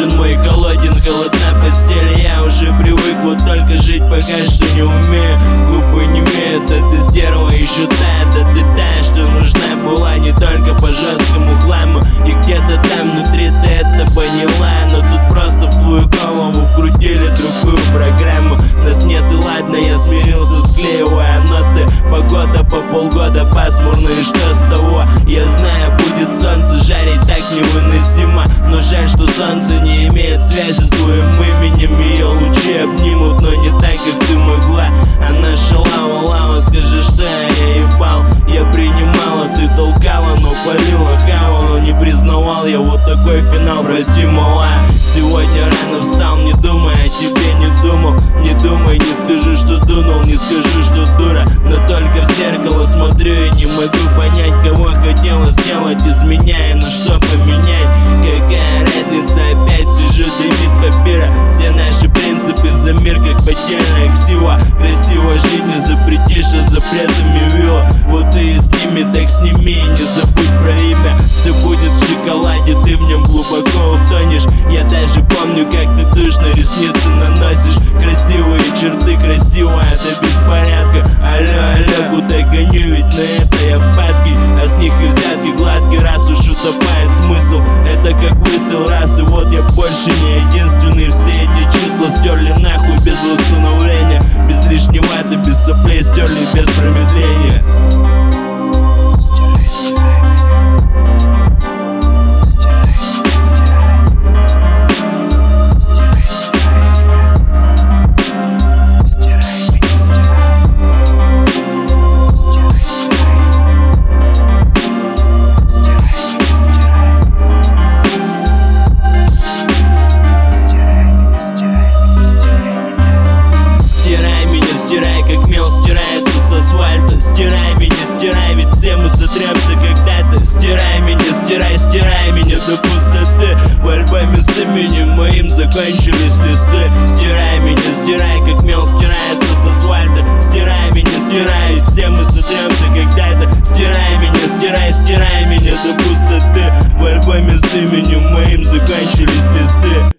ужин мой холоден, холодна постель. Я уже привык вот только жить, пока что не умею. Губы не имеют, эта стерва еще тает. А ты та, что нужна была не только по жесткому хламу. И где-то там внутри ты это поняла. Но тут просто в твою голову вкрутили другую программу. Нас нет и ладно, я смирился, склеивая ноты. Погода по полгода пасмурная, и что с того? Я знаю, будет солнце жарить так невыносимо. Но жаль, что солнце не имеет связи с твоим именем. Ее лучи обнимут, но не так, как ты могла. Она шалава, лава, скажи, что я ебал. Я принимала, ты толкала, но палила, хавала. Не признавал я вот такой финал, прости, мала. Сегодня рано встал, не думая о тебе, не думал. Не думай, не скажу, что дунул, не скажу, что дура. Но только в зеркало смотрю и не могу понять, кого хотела сделать из меня и на что поменять. Какая разница, опять сижу, дымит папира. Все наши принципы за мир, как потерянная ксива. Красиво жить не запретишь, а запретами вилла. Вот ты и сними, так сними и не забудь про имя. Все будет в шоколаде, ты в нем глубоко утонешь. Я даже помню, как ты душно ресницы наносишь. Красивые черты, красивая до беспорядка. Алло, алло, куда гоню, ведь на это я падки. А с них и взятки гладкий, раз уж утопает смысл. Это как выстрел раз, и вот я больше не единственный. Все эти числа стерли нахуй без восстановления. Без лишней ваты, без соплей стерли без промедления. Стирается с асфальта. Стирай меня, стирай, ведь все мы сотремся когда-то. Стирай меня, стирай, стирай меня до пустоты. В альбоме с именем моим закончились листы. Стирай меня, стирай, как мел стирается с асфальта. Стирай меня, стирай, ведь все мы сотремся когда-то. Стирай меня, стирай, стирай меня до пустоты. В альбоме с именем моим закончились листы.